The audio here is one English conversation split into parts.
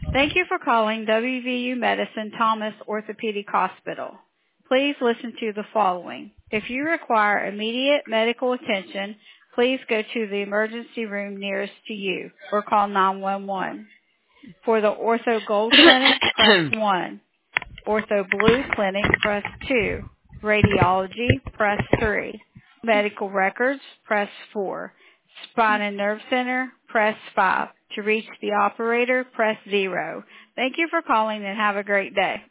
Thank you for calling WVU Medicine Thomas Orthopedic Hospital. Please listen to the following. If you require immediate medical attention, please go to the emergency room nearest to you or call 911. For the Ortho Gold Clinic, press 1. Ortho Blue Clinic, press 2. Radiology, press 3. Medical records, press 4. Spine and Nerve Center, press 5. To reach the operator, press 0. Thank you for calling and have a great day.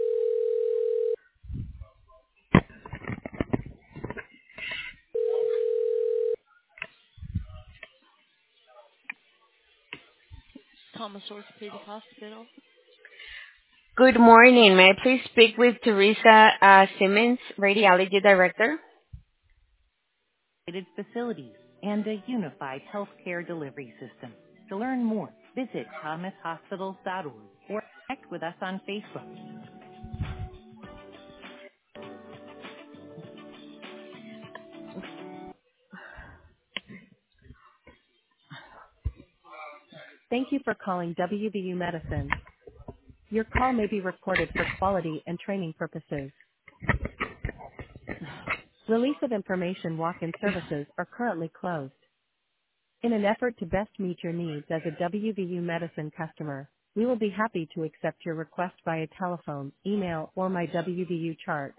Thomas Orthopedic Hospital. Good morning. May I please speak with Teresa Simmons, Radiology Director? Facilities and a unified healthcare delivery system. To learn more, visit thomashospitals.org or connect with us on Facebook. Thank you for calling WVU Medicine. Your call may be recorded for quality and training purposes. Release of information walk-in services are currently closed. In an effort to best meet your needs as a WVU Medicine customer, we will be happy to accept your request via telephone, email, or My WVU chart.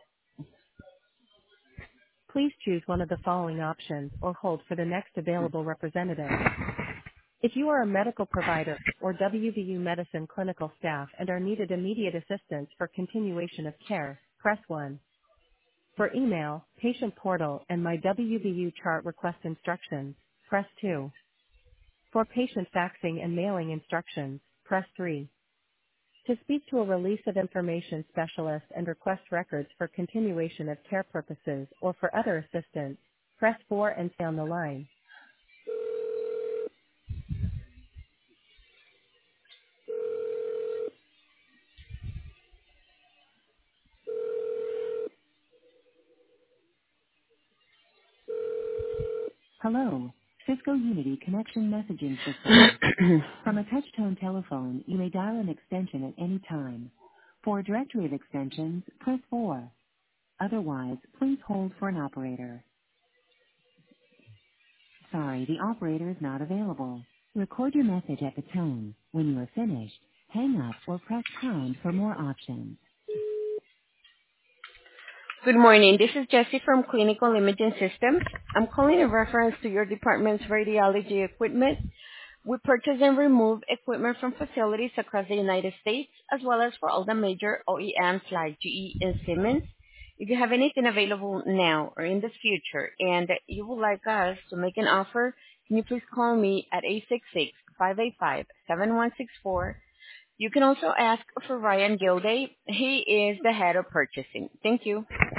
Please choose one of the following options or hold for the next available representative. If you are a medical provider or WVU Medicine clinical staff and are needed immediate assistance for continuation of care, press 1. For email, patient portal, and My WVU chart request instructions, press 2. For patient faxing and mailing instructions, press 3. To speak to a release of information specialist and request records for continuation of care purposes or for other assistance, press 4 and stay on the line. Hello, Cisco Unity Connection Messaging System. From a touch-tone telephone, you may dial an extension at any time. For a directory of extensions, press 4. Otherwise, please hold for an operator. Sorry, the operator is not available. Record your message at the tone. When you are finished, hang up or press pound for more options. Good morning. This is Jessie from Clinical Imaging Systems. I'm calling in reference to your department's radiology equipment. We purchase and remove equipment from facilities across the United States, as well as for all the major OEMs like GE and Siemens. If you have anything available now or in the future and you would like us to make an offer, can you please call me at 866-585-7164. You can also ask for Ryan Gilday. He is the head of purchasing. Thank you.